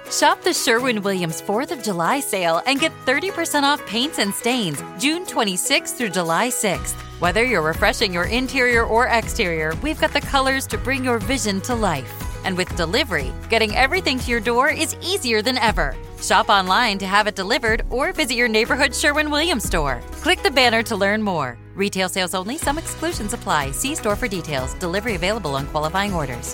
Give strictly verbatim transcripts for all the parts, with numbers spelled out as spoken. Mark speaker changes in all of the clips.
Speaker 1: Shop the Sherwin-Williams fourth of July sale and get thirty percent off paints and stains June twenty-sixth through July sixth. Whether you're refreshing your interior or exterior, we've got the colors to bring your vision to life. And with delivery, getting everything to your door is easier than ever. Shop online to have it delivered or visit your neighborhood Sherwin-Williams store. Click the banner to learn more. Retail sales only. Some exclusions apply. See store for details. Delivery available on qualifying orders.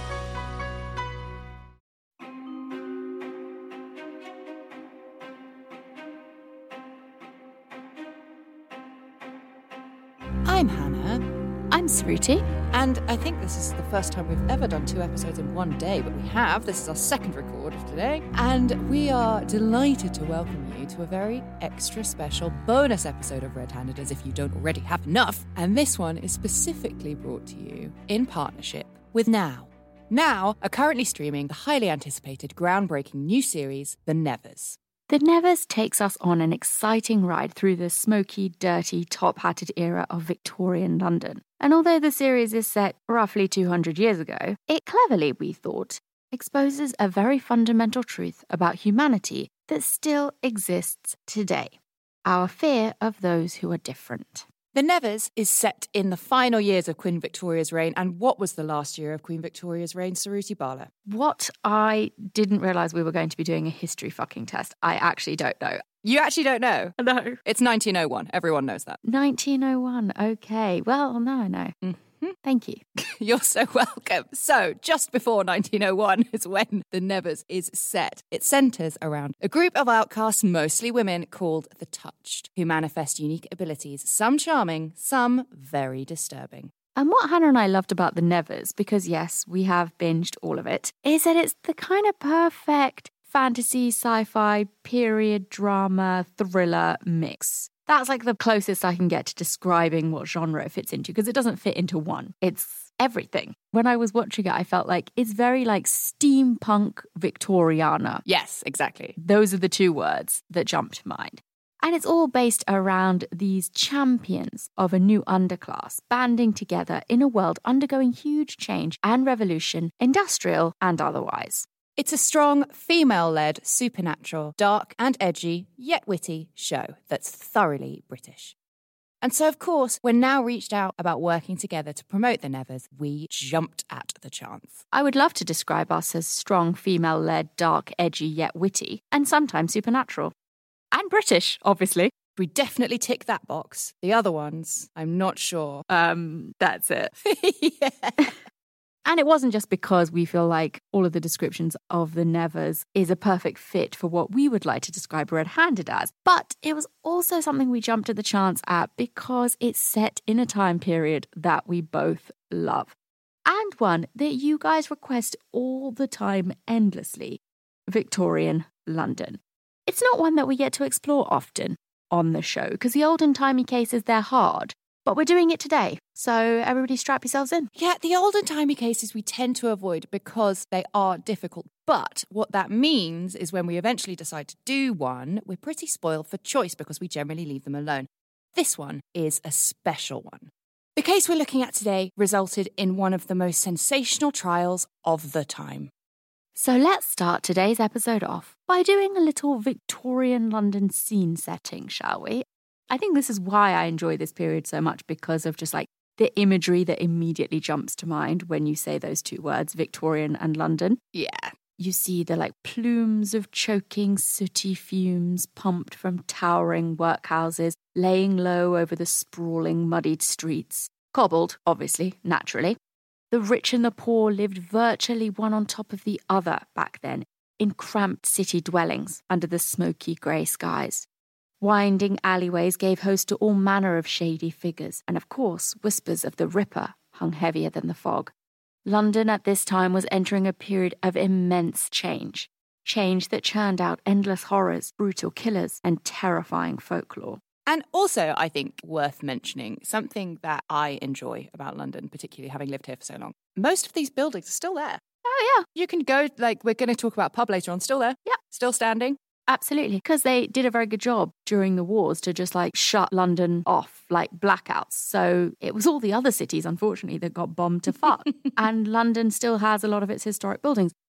Speaker 2: I'm Hannah.
Speaker 3: I'm Sruti.
Speaker 2: And I think this is the first time we've ever done two episodes in one day, but we have. This is our second record of today. And we are delighted to welcome you to a very extra special bonus episode of Red Handed, as if you don't already have enough. And this one is specifically brought to you in partnership with Now. Now are currently streaming the highly anticipated, groundbreaking new series, The Nevers.
Speaker 3: The Nevers takes us on an exciting ride through the smoky, dirty, top-hatted era of Victorian London. And although the series is set roughly two hundred years ago, it cleverly, we thought, exposes a very fundamental truth about humanity that still exists today: our fear of those who are different.
Speaker 2: The Nevers is set in the final years of Queen Victoria's reign. And what was the last year of Queen Victoria's reign, Suruthi Bala?
Speaker 3: What I didn't realise we were going to be doing a history fucking test. I actually don't know.
Speaker 2: You actually don't know?
Speaker 3: No.
Speaker 2: It's nineteen oh one. Everyone knows that.
Speaker 3: nineteen oh one. Okay. Well, now I know.
Speaker 2: Mm-hmm.
Speaker 3: Thank you.
Speaker 2: You're so welcome. So, just before nineteen oh one is when The Nevers is set. It centres around a group of outcasts, mostly women, called the Touched, who manifest unique abilities, some charming, some very disturbing.
Speaker 3: And what Hannah and I loved about The Nevers, because yes, we have binged all of it, is that it's the kind of perfect fantasy, sci-fi, period, drama, thriller mix. That's like the closest I can get to describing what genre it fits into, because it doesn't fit into one. It's everything. When I was watching it, I felt like it's very like steampunk Victoriana.
Speaker 2: Yes, exactly.
Speaker 3: Those are the two words that jump to mind. And it's all based around these champions of a new underclass banding together in a world undergoing huge change and revolution, industrial and otherwise.
Speaker 2: It's a strong, female-led, supernatural, dark and edgy, yet witty show that's thoroughly British. And so, of course, we're now reached out about working together to promote The Nevers. We jumped at the chance.
Speaker 3: I would love to describe us as strong, female-led, dark, edgy, yet witty, and sometimes supernatural. And British, obviously.
Speaker 2: We definitely tick that box. The other ones, I'm not sure.
Speaker 3: Um, that's it.
Speaker 2: Yeah.
Speaker 3: And it wasn't just because we feel like all of the descriptions of The Nevers is a perfect fit for what we would like to describe Red Handed as, but it was also something we jumped at the chance at because it's set in a time period that we both love. And one that you guys request all the time endlessly: Victorian London. It's not one that we get to explore often on the show because the olden-timey cases, they're hard. But we're doing it today, so everybody strap yourselves in.
Speaker 2: Yeah, the olden-timey cases we tend to avoid because they are difficult. But what that means is when we eventually decide to do one, we're pretty spoiled for choice because we generally leave them alone. This one is a special one. The case we're looking at today resulted in one of the most sensational trials of the time.
Speaker 3: So let's start today's episode off by doing a little Victorian London scene setting, shall we? I think this is why I enjoy this period so much, because of just like the imagery that immediately jumps to mind when you say those two words, Victorian and London.
Speaker 2: Yeah.
Speaker 3: You see the like plumes of choking sooty fumes pumped from towering workhouses, laying low over the sprawling muddied streets. Cobbled, obviously, naturally. The rich and the poor lived virtually one on top of the other back then, in cramped city dwellings under the smoky grey skies. Winding alleyways gave host to all manner of shady figures, and of course, whispers of the Ripper hung heavier than the fog. London at this time was entering a period of immense change. Change that churned out endless horrors, brutal killers, and terrifying folklore.
Speaker 2: And also, I think, worth mentioning, something that I enjoy about London, particularly having lived here for so long. Most of these buildings are still there.
Speaker 3: Oh, yeah.
Speaker 2: You can go, like, we're going to talk about pub later on, still there.
Speaker 3: Yeah.
Speaker 2: Still standing.
Speaker 3: Absolutely, because they did a very good job during the wars to just like shut London off, like blackouts. So it was all the other cities, unfortunately, that got bombed to fuck. And London still has a lot of its historic buildings.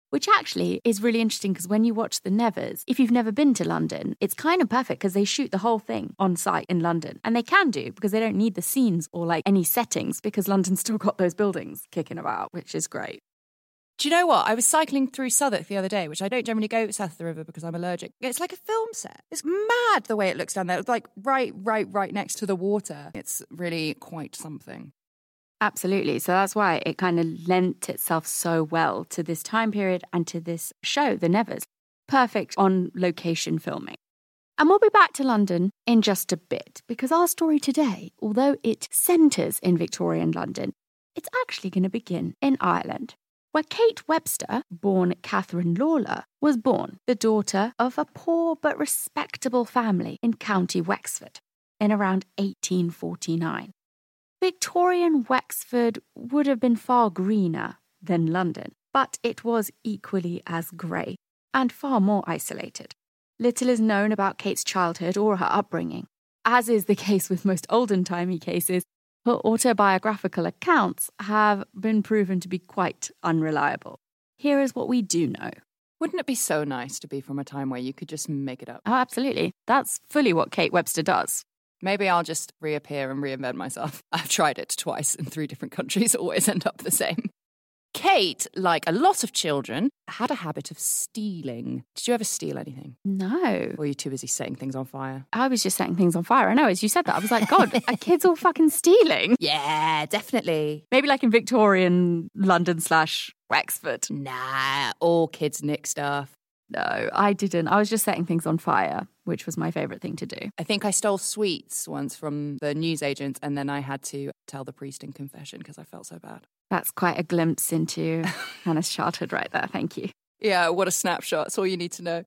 Speaker 3: Which actually is really interesting because when you watch The Nevers, if you've never been to London, it's kind of perfect because they shoot the whole thing on site in London. And they can do because they don't need the scenes or like any settings because London's still got those buildings kicking about, which is great.
Speaker 2: Do you know what? I was cycling through Southwark the other day, which I don't generally go south of the river because I'm allergic. It's like a film set. It's mad the way it looks down there. It's like right, right, right next to the water. It's really quite something.
Speaker 3: Absolutely. So that's why it kind of lent itself so well to this time period and to this show, The Nevers. Perfect on location filming. And we'll be back to London in just a bit because our story today, although it centres in Victorian London, it's actually going to begin in Ireland, where Kate Webster, born Catherine Lawler, was born, the daughter of a poor but respectable family in County Wexford in around eighteen forty-nine. Victorian Wexford would have been far greener than London, but it was equally as grey and far more isolated. Little is known about Kate's childhood or her upbringing. As is the case with most olden-timey cases, her autobiographical accounts have been proven to be quite unreliable. Here is what we do know.
Speaker 2: Wouldn't it be so nice to be from a time where you could just make it up?
Speaker 3: Oh, absolutely. That's fully what Kate Webster does.
Speaker 2: Maybe I'll just reappear and reinvent myself. I've tried it twice in three different countries, always end up the same. Kate, like a lot of children, had a habit of stealing. Did you ever steal anything?
Speaker 3: No.
Speaker 2: Or were you too busy setting things on fire?
Speaker 3: I was just setting things on fire. I know, as you said that, I was like, God, are kids all fucking stealing?
Speaker 2: Yeah, definitely.
Speaker 3: Maybe like in Victorian London slash Wexford.
Speaker 2: Nah, all kids nick stuff.
Speaker 3: No, I didn't. I was just setting things on fire, which was my favourite thing to do.
Speaker 2: I think I stole sweets once from the newsagents and then I had to tell the priest in confession because I felt so bad.
Speaker 3: That's quite a glimpse into Hannah's childhood right there. Thank you.
Speaker 2: Yeah, what a snapshot. That's all you need to know.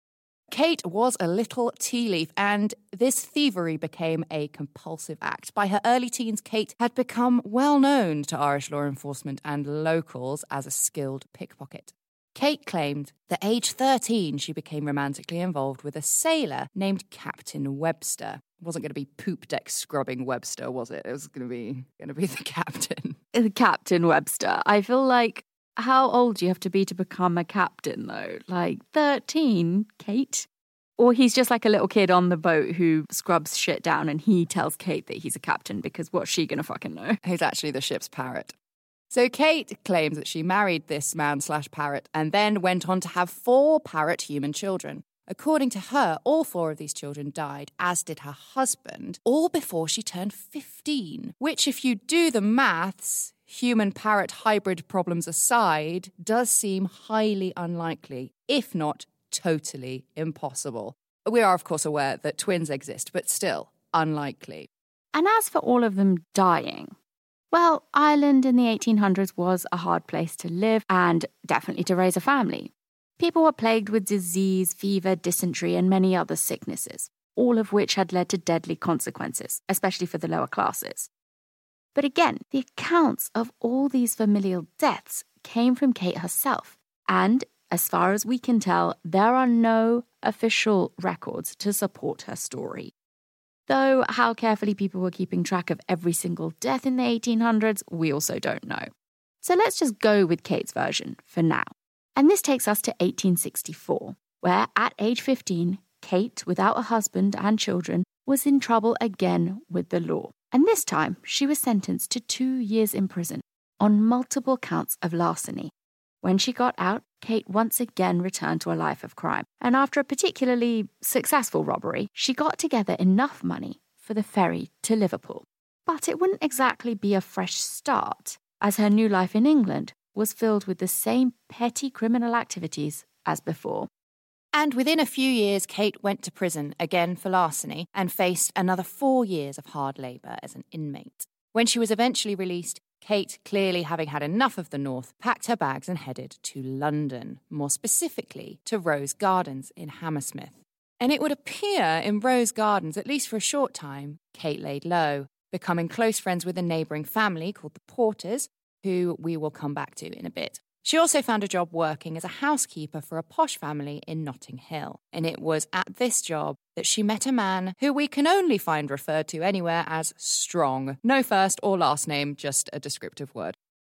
Speaker 2: Kate was a little tea leaf, and this thievery became a compulsive act. By her early teens, Kate had become well known to Irish law enforcement and locals as a skilled pickpocket. Kate claimed that at age thirteen, she became romantically involved with a sailor named Captain Webster. It wasn't going to be poop deck scrubbing Webster, was it? It was going to be going to be the captain.
Speaker 3: Captain Webster. I feel like, how old do you have to be to become a captain, though? Like thirteen, Kate? Or he's just like a little kid on the boat who scrubs shit down and he tells Kate that he's a captain because what's she going to fucking know?
Speaker 2: He's actually the ship's parrot. So Kate claims that she married this man slash parrot and then went on to have four parrot human children. According to her, all four of these children died, as did her husband, all before she turned fifteen, which, if you do the maths, human-parrot hybrid problems aside, does seem highly unlikely, if not totally impossible. We are, of course, aware that twins exist, but still unlikely.
Speaker 3: And as for all of them dying, well, Ireland in the eighteen hundreds was a hard place to live and definitely to raise a family. People were plagued with disease, fever, dysentery, and many other sicknesses, all of which had led to deadly consequences, especially for the lower classes. But again, the accounts of all these familial deaths came from Kate herself, and as far as we can tell, there are no official records to support her story. Though how carefully people were keeping track of every single death in the eighteen hundreds, we also don't know. So let's just go with Kate's version for now. And this takes us to eighteen sixty-four, where at age fifteen, Kate, without a husband and children, was in trouble again with the law. And this time, she was sentenced to two years in prison on multiple counts of larceny. When she got out, Kate once again returned to a life of crime. And after a particularly successful robbery, she got together enough money for the ferry to Liverpool. But it wouldn't exactly be a fresh start, as her new life in England was filled with the same petty criminal activities as before.
Speaker 2: And within a few years, Kate went to prison again for larceny and faced another four years of hard labour as an inmate. When she was eventually released, Kate, clearly having had enough of the North, packed her bags and headed to London, more specifically to Rose Gardens in Hammersmith. And it would appear in Rose Gardens, at least for a short time, Kate laid low, becoming close friends with a neighbouring family called the Porters, who we will come back to in a bit. She also found a job working as a housekeeper for a posh family in Notting Hill. And it was at this job that she met a man who we can only find referred to anywhere as Strong. No first or last name, just a descriptive word.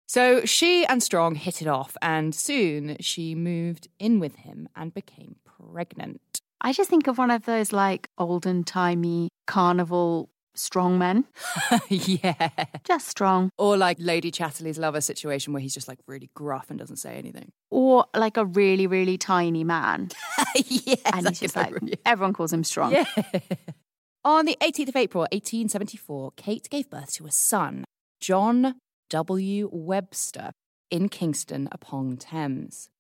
Speaker 2: So she and Strong hit it off, and soon she moved in with him and became pregnant.
Speaker 3: I just think of one of those like olden-timey carnival strongmen.
Speaker 2: Yeah.
Speaker 3: Just strong.
Speaker 2: Or like Lady Chatterley's lover situation where he's just like really gruff and doesn't say anything.
Speaker 3: Or like a really, really tiny man.
Speaker 2: Yes.
Speaker 3: And he's just like,
Speaker 2: yeah.
Speaker 3: everyone calls him strong.
Speaker 2: Yeah. On the eighteenth of April, eighteen seventy-four, Kate gave birth to a son, John W. Webster, in Kingston upon Thames.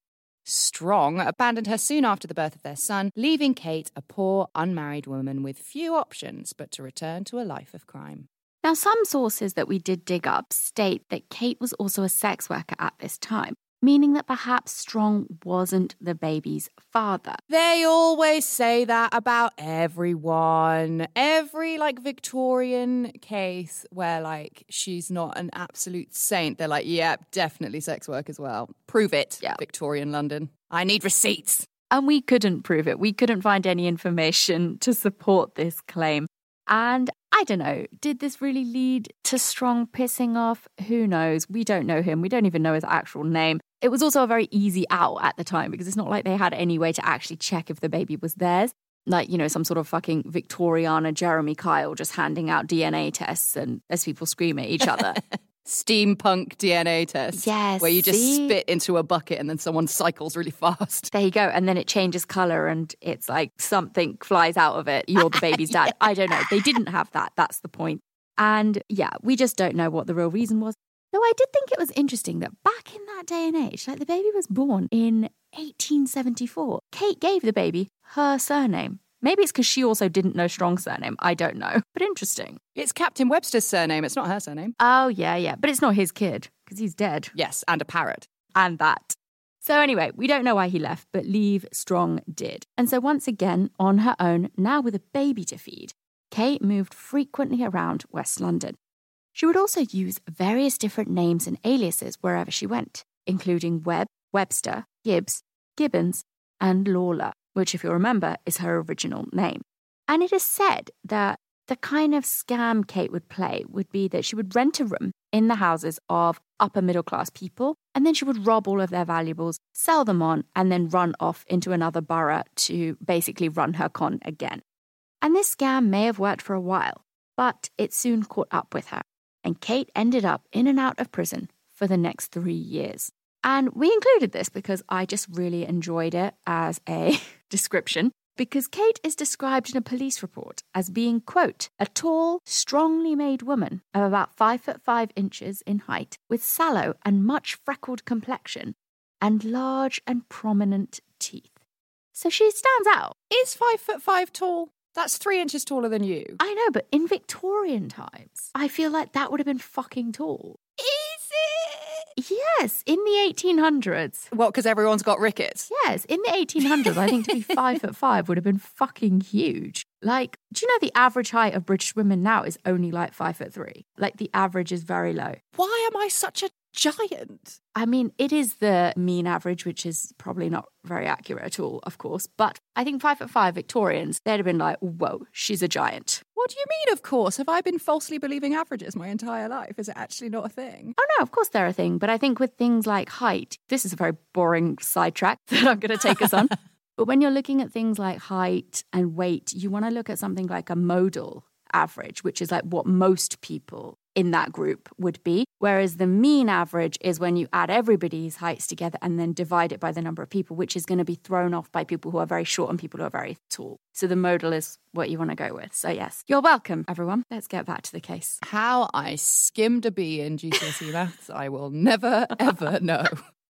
Speaker 2: Strong abandoned her soon after the birth of their son, leaving Kate a poor, unmarried woman with few options but to return to a life of crime.
Speaker 3: Now, some sources that we did dig up state that Kate was also a sex worker at this time, meaning that perhaps Strong wasn't the baby's father.
Speaker 2: They always say that about everyone. Every, like, Victorian case where, like, she's not an absolute saint, they're like, yeah, definitely sex work as well. Prove it,
Speaker 3: yeah.
Speaker 2: Victorian London. I need receipts.
Speaker 3: And we couldn't prove it. We couldn't find any information to support this claim. And I don't know, did this really lead to Strong pissing off? Who knows? We don't know him. We don't even know his actual name. It was also a very easy out at the time because it's not like they had any way to actually check if the baby was theirs. Like, you know, some sort of fucking Victoriana Jeremy Kyle just handing out D N A tests and as people scream at each other.
Speaker 2: Steampunk D N A test.
Speaker 3: Yes.
Speaker 2: Where you just
Speaker 3: see?
Speaker 2: spit into a bucket and then someone cycles really fast.
Speaker 3: There you go. And then it changes colour and it's like something flies out of it. You're the baby's dad.
Speaker 2: Yeah.
Speaker 3: I don't know. They didn't have that. That's the point. And yeah, we just don't know what the real reason was. Though I did think it was interesting that back in that day and age, like the baby was born in eighteen seventy-four. Kate gave the baby her surname. Maybe it's because she also didn't know Strong's surname. I don't know. But interesting.
Speaker 2: It's Captain Webster's surname. It's not her surname.
Speaker 3: Oh, yeah, yeah. But it's not his kid because he's dead.
Speaker 2: Yes, and a parrot.
Speaker 3: And that. So anyway, we don't know why he left, but leave Strong did. And so once again, on her own, now with a baby to feed, Kate moved frequently around West London. She would also use various different names and aliases wherever she went, including Webb, Webster, Gibbs, Gibbons, and Lawler, which, if you remember, is her original name. And it is said that the kind of scam Kate would play would be that she would rent a room in the houses of upper middle class people, and then she would rob all of their valuables, sell them on, and then run off into another borough to basically run her con again. And this scam may have worked for a while, but it soon caught up with her, and Kate ended up in and out of prison for the next three years. And we included this because I just really enjoyed it as a description, because Kate is described in a police report as being, quote, a tall, strongly made woman of about five foot five inches in height, with sallow and much freckled complexion, and large and prominent teeth. So she stands out.
Speaker 2: Is five foot five tall? That's three inches taller than you.
Speaker 3: I know, but in Victorian times, I feel like that would have been fucking tall.
Speaker 2: Is it?
Speaker 3: Yes, in the eighteen hundreds.
Speaker 2: Well, because everyone's got rickets.
Speaker 3: Yes, in the eighteen hundreds, I think to be five foot five would have been fucking huge. Like, do you know the average height of British women now is only like five foot three? Like, the average is very low.
Speaker 2: Why am I such a giant?
Speaker 3: I mean, it is the mean average, which is probably not very accurate at all, of course. But I think five foot five Victorians, they'd have been like, whoa, she's a giant.
Speaker 2: What do you mean, of course? Have I been falsely believing averages my entire life? Is it actually not a thing?
Speaker 3: Oh, no, of course they're a thing. But I think with things like height, this is a very boring sidetrack that I'm going to take us on. But when you're looking at things like height and weight, you want to look at something like a modal average, which is like what most people in that group would be. Whereas the mean average is when you add everybody's heights together and then divide it by the number of people, which is going to be thrown off by people who are very short and people who are very tall. So the modal is what you want to go with. So yes, you're welcome, everyone. Let's get back to the case.
Speaker 2: How I skimmed a B in G C S E maths, I will never, ever know.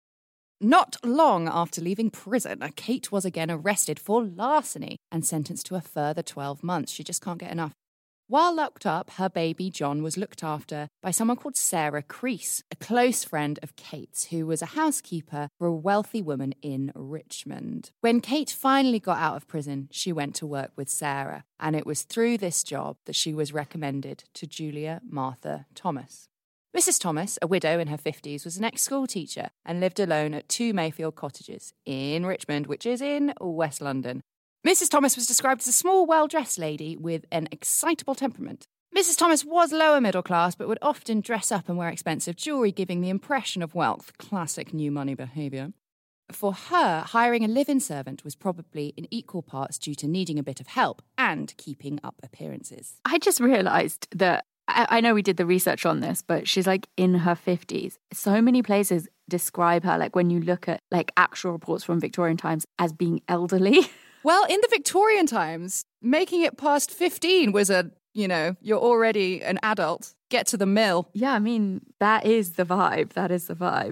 Speaker 2: Not long after leaving prison, Kate was again arrested for larceny and sentenced to a further twelve months. She just can't get enough. While locked up, her baby John was looked after by someone called Sarah Crease, a close friend of Kate's, who was a housekeeper for a wealthy woman in Richmond. When Kate finally got out of prison, she went to work with Sarah, and it was through this job that she was recommended to Julia Martha Thomas. Missus Thomas, a widow in her fifties, was an ex-school teacher and lived alone at two Mayfield cottages in Richmond, which is in West London. Missus Thomas was described as a small, well-dressed lady with an excitable temperament. Missus Thomas was lower middle class, but would often dress up and wear expensive jewellery, giving the impression of wealth. Classic new money behaviour. For her, hiring a live-in servant was probably in equal parts due to needing a bit of help and keeping up appearances.
Speaker 3: I just realised that, I, I know we did the research on this, but she's like in her fifties. So many places describe her, like when you look at like actual reports from Victorian times, as being elderly.
Speaker 2: Well, in the Victorian times, making it past fifteen was a, you know, you're already an adult. Get to the mill.
Speaker 3: Yeah, I mean, that is the vibe. That is the vibe.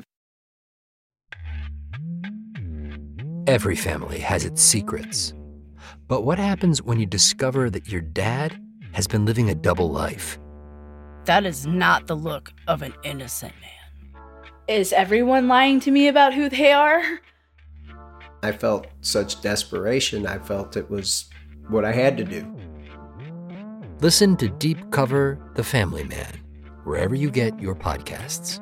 Speaker 4: Every family has its secrets. But what happens when you discover that your dad has been living a double life?
Speaker 5: That is not the look of an innocent man.
Speaker 6: Is everyone lying to me about who they are?
Speaker 7: I felt such desperation. I felt it was what I had to do.
Speaker 4: Listen to Deep Cover The Family Man, wherever you get your podcasts.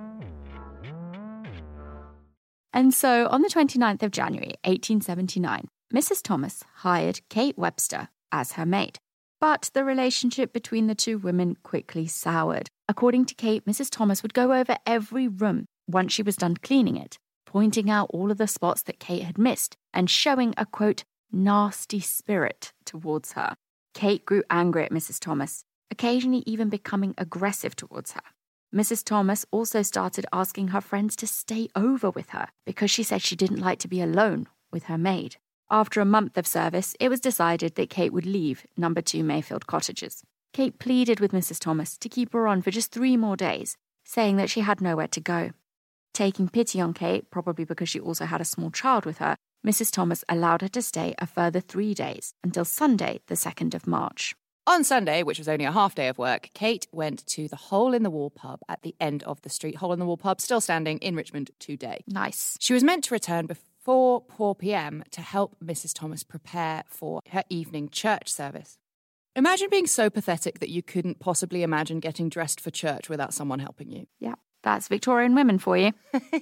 Speaker 3: And so, on the twenty-ninth of January, eighteen seventy-nine, Missus Thomas hired Kate Webster as her maid. But the relationship between the two women quickly soured. According to Kate, Missus Thomas would go over every room once she was done cleaning it, pointing out all of the spots that Kate had missed and showing a, quote, nasty spirit towards her. Kate grew angry at Missus Thomas, occasionally even becoming aggressive towards her. Missus Thomas also started asking her friends to stay over with her because she said she didn't like to be alone with her maid. After a month of service, it was decided that Kate would leave number two Mayfield Cottages. Kate pleaded with Missus Thomas to keep her on for just three more days, saying that she had nowhere to go. Taking pity on Kate, probably because she also had a small child with her, Missus Thomas allowed her to stay a further three days until Sunday, the second of March.
Speaker 2: On Sunday, which was only a half day of work, Kate went to the Hole-in-the-Wall pub at the end of the street. Hole-in-the-Wall pub still standing in Richmond today.
Speaker 3: Nice.
Speaker 2: She was meant to return before four p.m. to help Missus Thomas prepare for her evening church service. Imagine being so pathetic that you couldn't possibly imagine getting dressed for church without someone helping you.
Speaker 3: Yeah, that's Victorian women for you.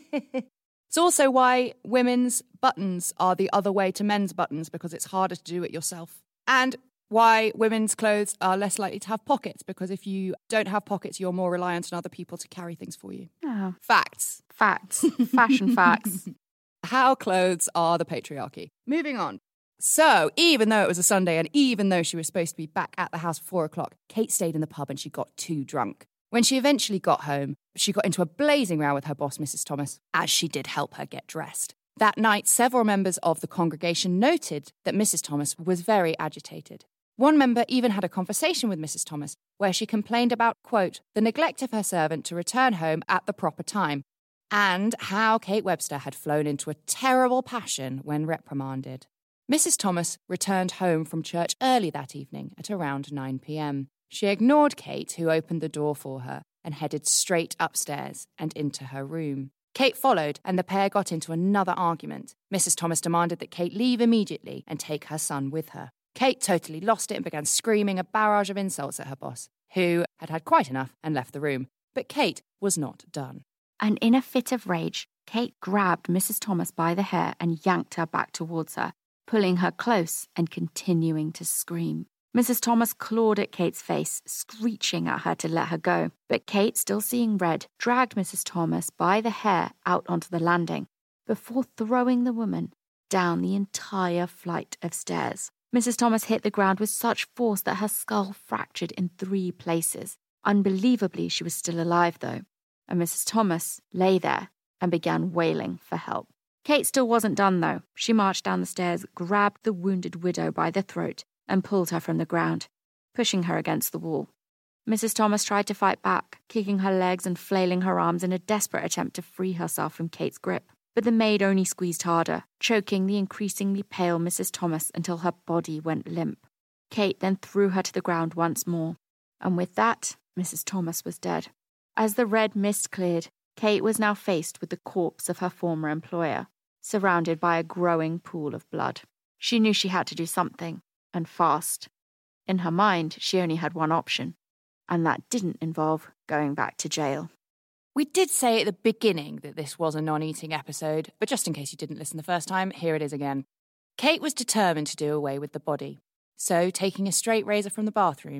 Speaker 2: It's also why women's buttons are the other way to men's buttons, because it's harder to do it yourself. And why women's clothes are less likely to have pockets, because if you don't have pockets, you're more reliant on other people to carry things for you.
Speaker 3: Oh.
Speaker 2: Facts.
Speaker 3: Facts. Fashion facts.
Speaker 2: How clothes are the patriarchy. Moving on. So, even though it was a Sunday and even though she was supposed to be back at the house for four o'clock, Kate stayed in the pub and she got too drunk. When she eventually got home, she got into a blazing row with her boss, Missus Thomas, as she did help her get dressed. That night, several members of the congregation noted that Missus Thomas was very agitated. One member even had a conversation with Missus Thomas where she complained about, quote, the neglect of her servant to return home at the proper time, and how Kate Webster had flown into a terrible passion when reprimanded. Missus Thomas returned home from church early that evening at around nine p.m. She ignored Kate, who opened the door for her, and headed straight upstairs and into her room. Kate followed, and the pair got into another argument. Missus Thomas demanded that Kate leave immediately and take her son with her. Kate totally lost it and began screaming a barrage of insults at her boss, who had had quite enough and left the room. But Kate was not done.
Speaker 3: And in a fit of rage, Kate grabbed Missus Thomas by the hair and yanked her back towards her, pulling her close and continuing to scream. Missus Thomas clawed at Kate's face, screeching at her to let her go. But Kate, still seeing red, dragged Missus Thomas by the hair out onto the landing before throwing the woman down the entire flight of stairs. Missus Thomas hit the ground with such force that her skull fractured in three places. Unbelievably, she was still alive, though, and Missus Thomas lay there and began wailing for help. Kate still wasn't done, though. She marched down the stairs, grabbed the wounded widow by the throat, and pulled her from the ground, pushing her against the wall. Missus Thomas tried to fight back, kicking her legs and flailing her arms in a desperate attempt to free herself from Kate's grip. But the maid only squeezed harder, choking the increasingly pale Missus Thomas until her body went limp. Kate then threw her to the ground once more, and with that, Missus Thomas was dead. As the red mist cleared, Kate was now faced with the corpse of her former employer, surrounded by a growing pool of blood. She knew she had to do something, and fast. In her mind, she only had one option, and that didn't involve going back to jail.
Speaker 2: We did say at the beginning that this was a non-eating episode, but just in case you didn't listen the first time, here it is again. Kate was determined to do away with the body. So, taking a straight razor from the bathroom,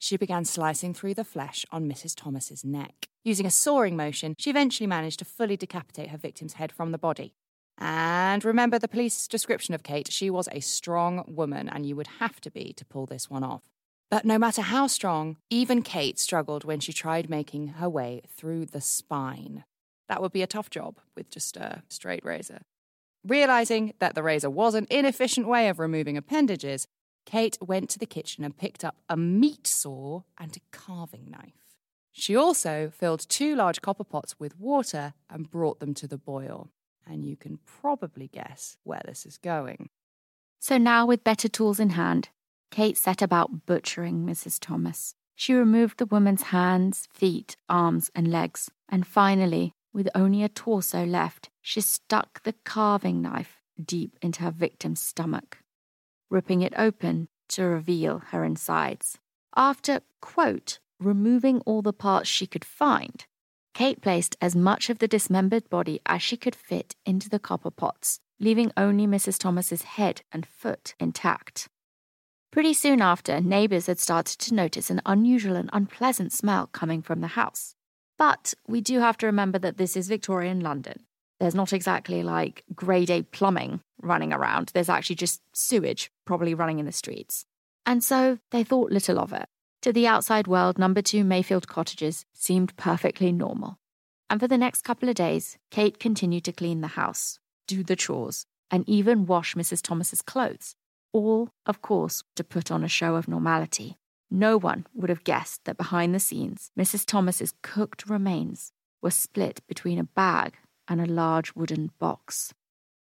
Speaker 2: she began slicing through the flesh on Missus Thomas's neck. Using a sawing motion, she eventually managed to fully decapitate her victim's head from the body. And remember the police description of Kate, she was a strong woman, and you would have to be to pull this one off. But no matter how strong, even Kate struggled when she tried making her way through the spine. That would be a tough job with just a straight razor. Realising that the razor was an inefficient way of removing appendages, Kate went to the kitchen and picked up a meat saw and a carving knife. She also filled two large copper pots with water and brought them to the boil. And you can probably guess where this is going.
Speaker 3: So now, with better tools in hand, Kate set about butchering Missus Thomas. She removed the woman's hands, feet, arms, and legs. And finally, with only a torso left, she stuck the carving knife deep into her victim's stomach, ripping it open to reveal her insides. After, quote, removing all the parts she could find, Kate placed as much of the dismembered body as she could fit into the copper pots, leaving only Missus Thomas's head and foot intact. Pretty soon after, neighbours had started to notice an unusual and unpleasant smell coming from the house. But we do have to remember that this is Victorian London. There's not exactly like grade A plumbing running around. There's actually just sewage probably running in the streets. And so they thought little of it. To the outside world, number two Mayfield Cottages seemed perfectly normal. And for the next couple of days, Kate continued to clean the house, do the chores, and even wash Missus Thomas's clothes. All, of course, to put on a show of normality. No one would have guessed that behind the scenes, Missus Thomas's cooked remains were split between a bag and a large wooden box.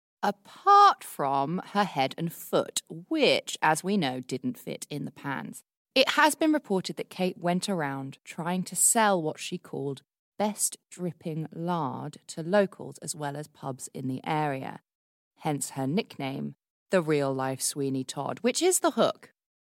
Speaker 2: Apart from her head and foot, which, as we know, didn't fit in the pans. It has been reported that Kate went around trying to sell what she called best dripping lard to locals as well as pubs in the area. Hence her nickname, the real-life Sweeney Todd, which is the hook.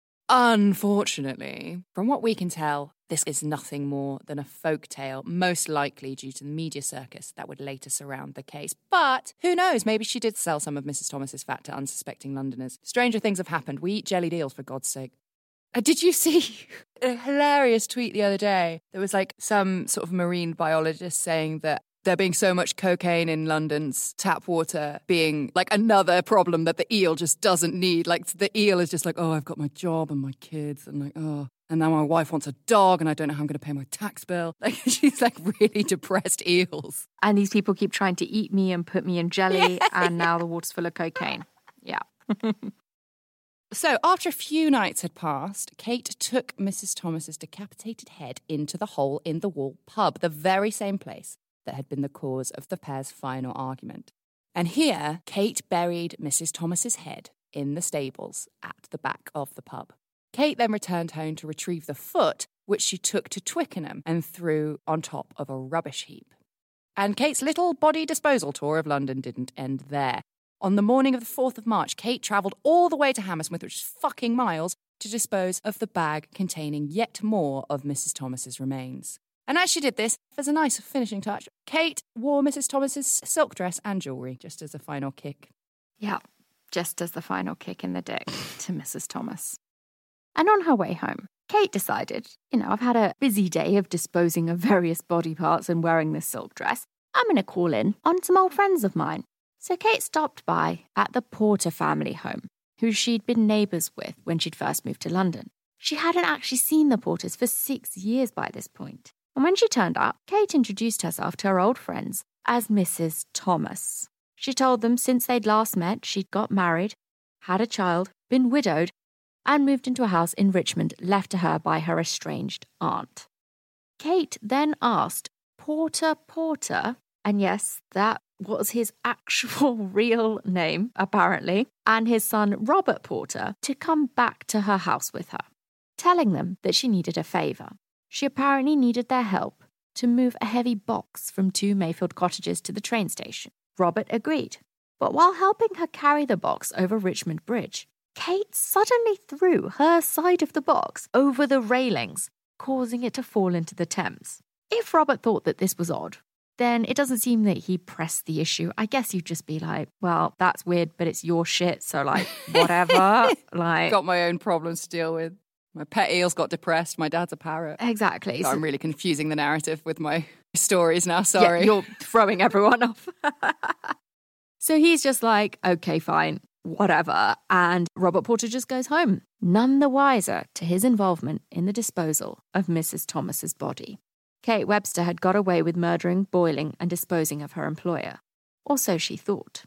Speaker 2: Unfortunately, from what we can tell, this is nothing more than a folk tale, most likely due to the media circus that would later surround the case. But who knows, maybe she did sell some of Missus Thomas's fat to unsuspecting Londoners. Stranger things have happened. We eat jellied eels, for God's sake. Uh, did you see a hilarious tweet the other day? There was like some sort of marine biologist saying that there being so much cocaine in London's tap water being like another problem that the eel just doesn't need. Like the eel is just like, oh, I've got my job and my kids and like, oh, and now my wife wants a dog and I don't know how I'm going to pay my tax bill. Like she's like really depressed eels.
Speaker 3: And these people keep trying to eat me and put me in jelly
Speaker 2: Yeah.
Speaker 3: and now the water's full of cocaine. Yeah.
Speaker 2: So, after a few nights had passed, Kate took Missus Thomas's decapitated head into the hole in the wall pub, the very same place that had been the cause of the pair's final argument. And here, Kate buried Missus Thomas's head in the stables at the back of the pub. Kate then returned home to retrieve the foot, which she took to Twickenham and threw on top of a rubbish heap. And Kate's little body disposal tour of London didn't end there. On the morning of the fourth of March, Kate travelled all the way to Hammersmith, which is fucking miles, to dispose of the bag containing yet more of Missus Thomas's remains. And as she did this, as a nice finishing touch, Kate wore Missus Thomas's silk dress and jewellery, just as a final kick.
Speaker 3: Yeah, just as the final kick in the dick to Missus Thomas. And on her way home, Kate decided, you know, I've had a busy day of disposing of various body parts and wearing this silk dress. I'm going to call in on some old friends of mine. So Kate stopped by at the Porter family home, who she'd been neighbours with when she'd first moved to London. She hadn't actually seen the Porters for six years by this point. And when she turned up, Kate introduced herself to her old friends as Missus Thomas. She told them since they'd last met, she'd got married, had a child, been widowed, and moved into a house in Richmond left to her by her estranged aunt. Kate then asked Porter Porter, and yes, that was his actual real name, apparently, and his son Robert Porter to come back to her house with her, telling them that she needed a favour. She apparently needed their help to move a heavy box from two Mayfield Cottages to the train station. Robert agreed, but while helping her carry the box over Richmond Bridge, Kate suddenly threw her side of the box over the railings, causing it to fall into the Thames. If Robert thought that this was odd, then it doesn't seem that he pressed the issue. I guess you'd just be like, well, that's weird, but it's your shit, so like, whatever. like,
Speaker 2: Got my own problems to deal with. My pet eels got depressed. My dad's a parrot.
Speaker 3: Exactly.
Speaker 2: So
Speaker 3: So-
Speaker 2: I'm really confusing the narrative with my stories now. Sorry.
Speaker 3: Yeah, you're throwing everyone off. So he's just like, okay, fine, whatever. And Robert Porter just goes home, none the wiser to his involvement in the disposal of Missus Thomas's body. Kate Webster had got away with murdering, boiling, and disposing of her employer. Or so she thought.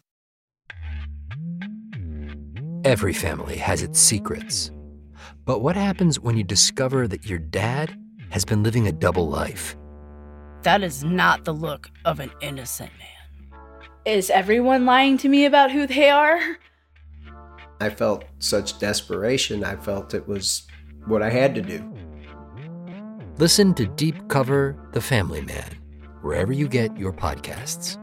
Speaker 4: Every family has its secrets. But what happens when you discover that your dad has been living a double life?
Speaker 5: That is not the look of an innocent man.
Speaker 6: Is everyone lying to me about who they are?
Speaker 7: I felt such desperation. I felt it was what I had to do.
Speaker 4: Listen to Deep Cover The Family Man, wherever you get your podcasts.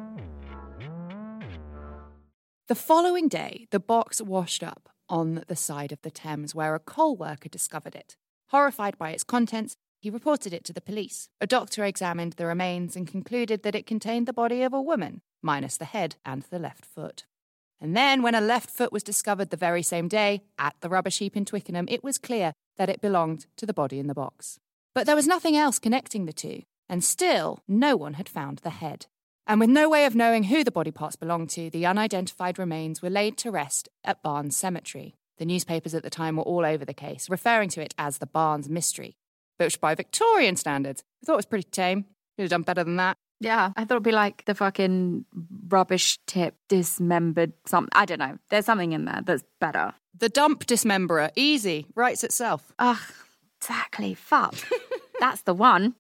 Speaker 2: The following day, the box washed up on the side of the Thames where a coal worker discovered it. Horrified by its contents, he reported it to the police. A doctor examined the remains and concluded that it contained the body of a woman, minus the head and the left foot. And then, when a left foot was discovered the very same day at the rubbish heap in Twickenham, it was clear that it belonged to the body in the box. But there was nothing else connecting the two, and still no one had found the head. And with no way of knowing who the body parts belonged to, the unidentified remains were laid to rest at Barnes Cemetery. The newspapers at the time were all over the case, referring to it as the Barnes Mystery, which by Victorian standards, I thought was pretty tame. Could have done better than that.
Speaker 3: Yeah, I thought it'd be like the fucking rubbish tip dismembered something. I don't know. There's something in there that's better.
Speaker 2: The dump dismemberer, easy, writes itself.
Speaker 3: Ugh, exactly. Fuck. That's the one.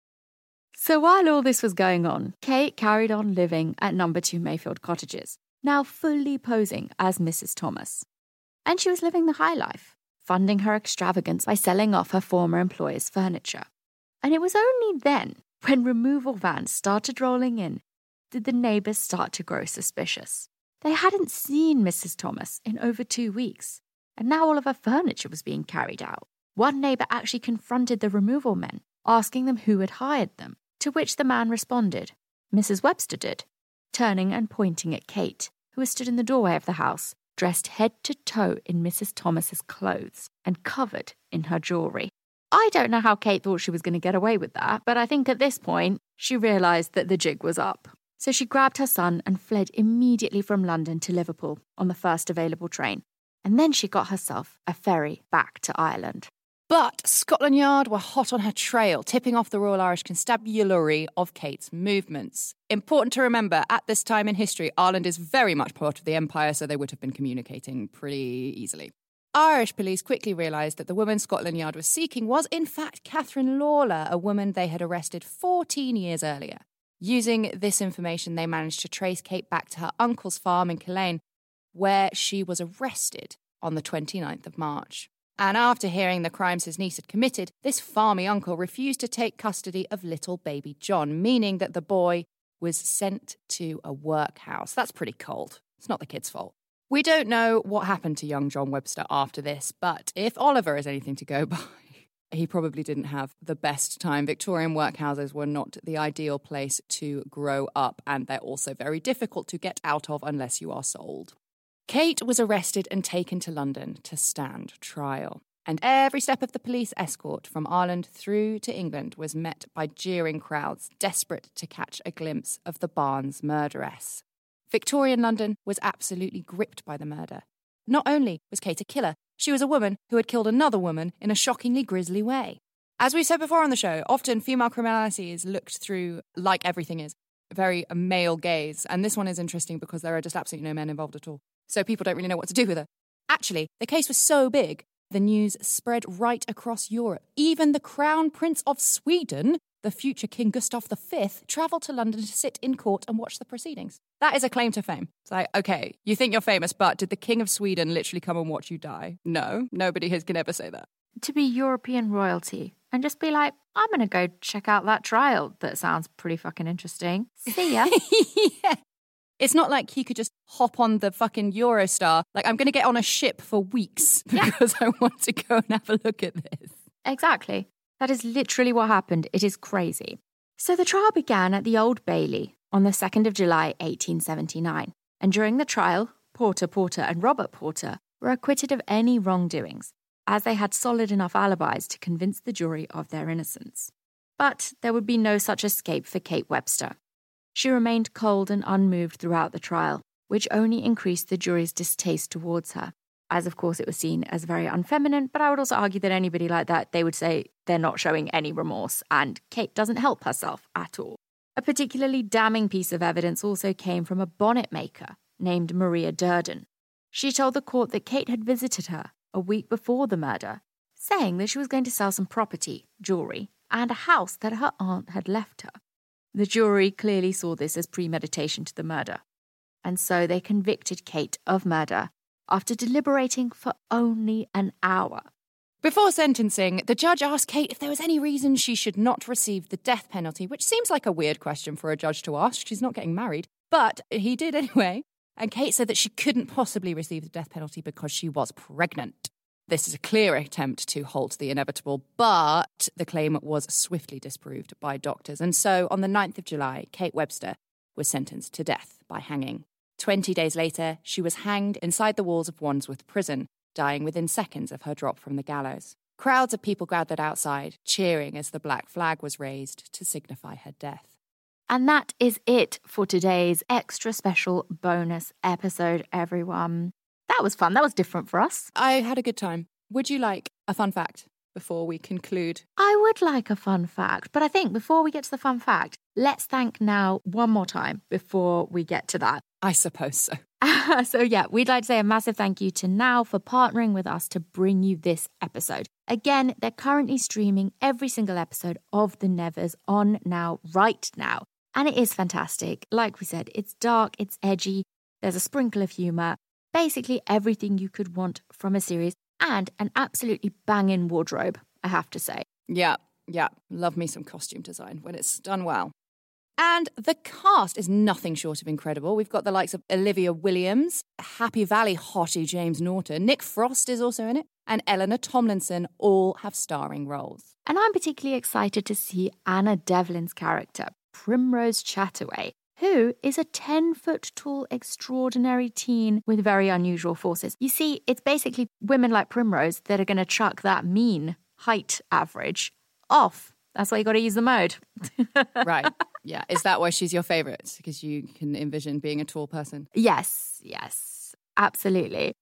Speaker 3: So while all this was going on, Kate carried on living at number two Mayfield Cottages, now fully posing as Missus Thomas. And she was living the high life, funding her extravagance by selling off her former employer's furniture. And it was only then, when removal vans started rolling in, did the neighbours start to grow suspicious. They hadn't seen Missus Thomas in over two weeks, and now all of her furniture was being carried out. One neighbour actually confronted the removal men, asking them who had hired them, to which the man responded, Missus Webster did, turning and pointing at Kate, who was stood in the doorway of the house, dressed head to toe in Missus Thomas's clothes and covered in her jewellery. I don't know how Kate thought she was going to get away with that, but I think at this point, she realised that the jig was up. So she grabbed her son and fled immediately from London to Liverpool on the first available train. And then she got herself a ferry back to Ireland.
Speaker 2: But Scotland Yard were hot on her trail, tipping off the Royal Irish Constabulary of Kate's movements. Important to remember, at this time in history, Ireland is very much part of the empire, so they would have been communicating pretty easily. Irish police quickly realised that the woman Scotland Yard was seeking was, in fact, Catherine Lawler, a woman they had arrested fourteen years earlier. Using this information, they managed to trace Kate back to her uncle's farm in Killane, where she was arrested on the twenty-ninth of March. And after hearing the crimes his niece had committed, this farmy uncle refused to take custody of little baby John, meaning that the boy was sent to a workhouse. That's pretty cold. It's not the kid's fault. We don't know what happened to young John Webster after this, but if Oliver is anything to go by, he probably didn't have the best time. Victorian workhouses were not the ideal place to grow up, and they're also very difficult to get out of unless you are sold. Kate was arrested and taken to London to stand trial. And every step of the police escort from Ireland through to England was met by jeering crowds, desperate to catch a glimpse of the Barnes murderess. Victorian London was absolutely gripped by the murder. Not only was Kate a killer, she was a woman who had killed another woman in a shockingly grisly way. As we said before on the show, often female criminality is looked through, like everything is, a very male gaze. And this one is interesting because there are just absolutely no men involved at all. So people don't really know what to do with her. Actually, the case was so big, the news spread right across Europe. Even the Crown Prince of Sweden, the future King Gustav the Fifth, travelled to London to sit in court and watch the proceedings. That is a claim to fame. It's like, okay, you think you're famous, but did the King of Sweden literally come and watch you die? No, nobody has, can ever say that.
Speaker 3: To be European royalty and just be like, I'm going to go check out that trial. That sounds pretty fucking interesting. See ya.
Speaker 2: Yeah. It's not like he could just hop on the fucking Eurostar. Like, I'm going to get on a ship for weeks because yeah. I want to go and have a look at this.
Speaker 3: Exactly. That is literally what happened. It is crazy. So the trial began at the Old Bailey on the second of July, eighteen seventy-nine. And during the trial, Porter Porter and Robert Porter were acquitted of any wrongdoings. as they had solid enough alibis to convince the jury of their innocence. But there would be no such escape for Kate Webster. She remained cold and unmoved throughout the trial, which only increased the jury's distaste towards her, as of course it was seen as very unfeminine, but I would also argue that anybody like that, they would say they're not showing any remorse, and Kate doesn't help herself at all. A particularly damning piece of evidence also came from a bonnet maker named Maria Durden. She told the court that Kate had visited her a week before the murder, saying that she was going to sell some property, jewellery, and a house that her aunt had left her. The jury clearly saw this as premeditation to the murder, and so they convicted Kate of murder after deliberating for only an hour.
Speaker 2: Before sentencing, the judge asked Kate if there was any reason she should not receive the death penalty, which seems like a weird question for a judge to ask. She's not getting married. But he did anyway. And Kate said that she couldn't possibly receive the death penalty because she was pregnant. This is a clear attempt to halt the inevitable, but the claim was swiftly disproved by doctors. And so on the ninth of July, Kate Webster was sentenced to death by hanging. Twenty days later, she was hanged inside the walls of Wandsworth Prison, dying within seconds of her drop from the gallows. Crowds of people gathered outside, cheering as the black flag was raised to signify her death.
Speaker 3: And that is it for today's extra special bonus episode, everyone. That was fun. That was different for us.
Speaker 2: I had a good time. Would you like a fun fact before we conclude?
Speaker 3: I would like a fun fact, but I think before we get to the fun fact, let's thank Now one more time before we get to that.
Speaker 2: I suppose so.
Speaker 3: So yeah, we'd like to say a massive thank you to Now for partnering with us to bring you this episode. Again, they're currently streaming every single episode of The Nevers on Now right now. And it is fantastic. Like we said, it's dark, it's edgy, there's a sprinkle of humour, basically everything you could want from a series, and an absolutely banging wardrobe, I have to say.
Speaker 2: Yeah, yeah. Love me some costume design when it's done well. And the cast is nothing short of incredible. We've got the likes of Olivia Williams, Happy Valley hottie James Norton, Nick Frost is also in it, and Eleanor Tomlinson all have starring roles.
Speaker 3: And I'm particularly excited to see Anna Devlin's character, Primrose Chataway, who is a ten-foot-tall extraordinary teen with very unusual forces. You see, it's basically women like Primrose that are going to chuck that mean height average off. That's why you got to use the mode.
Speaker 2: Right. Yeah. Is that why she's your favourite? Because you can envision being a tall person?
Speaker 3: Yes. Yes. Absolutely.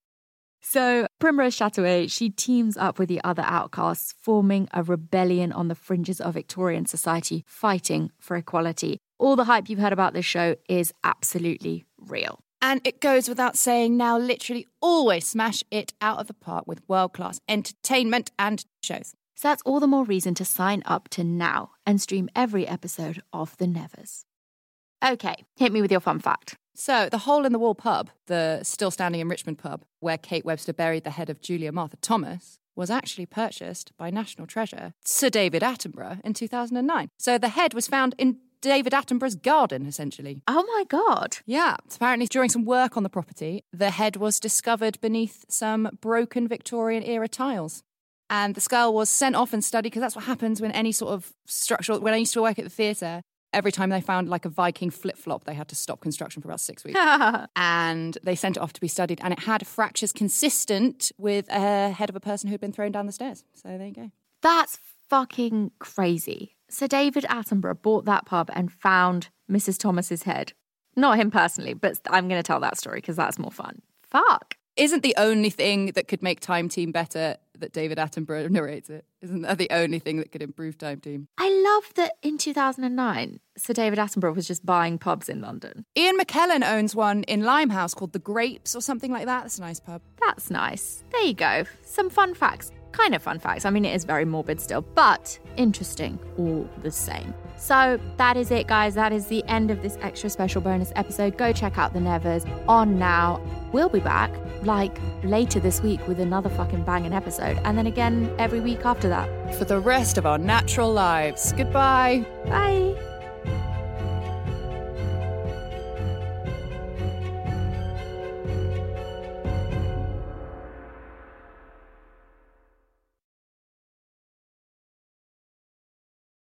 Speaker 3: So Primrose Chataway, she teams up with the other outcasts, forming a rebellion on the fringes of Victorian society, fighting for equality. All the hype you've heard about this show is absolutely real.
Speaker 2: And it goes without saying, Now literally always smash it out of the park with world-class entertainment and shows.
Speaker 3: So that's all the more reason to sign up to Now and stream every episode of The Nevers. Okay, hit me with your fun fact.
Speaker 2: So the Hole in the Wall pub, the still standing in Richmond pub, where Kate Webster buried the head of Julia Martha Thomas, was actually purchased by National Treasure Sir David Attenborough in two thousand nine. So the head was found in David Attenborough's garden, essentially.
Speaker 3: Oh my God.
Speaker 2: Yeah. Apparently, during some work on the property, the head was discovered beneath some broken Victorian-era tiles. And the skull was sent off and studied, because that's what happens when any sort of structural... When I used to work at the theatre, every time they found like a Viking flip-flop, they had to stop construction for about six weeks. And they sent it off to be studied. And it had fractures consistent with a head of a person who had been thrown down the stairs. So there you go.
Speaker 3: That's fucking crazy. Sir David Attenborough bought that pub and found Missus Thomas's head. Not him personally, but I'm going to tell that story because that's more fun. Fuck.
Speaker 2: Isn't the only thing that could make Time Team better that David Attenborough narrates it? Isn't that the only thing that could improve Time Team?
Speaker 3: I love that in two thousand nine, Sir David Attenborough was just buying pubs in London.
Speaker 2: Ian McKellen owns one in Limehouse called The Grapes or something like that. That's a nice pub.
Speaker 3: That's nice. There you go. Some fun facts. Kind of fun facts. I mean, it is very morbid still, but interesting all the same. So that is it, guys. That is the end of this extra special bonus episode. Go check out The Nevers on Now. We'll be back, like, later this week with another fucking banging episode, and then again every week after that.
Speaker 2: For the rest of our natural lives. Goodbye.
Speaker 3: Bye.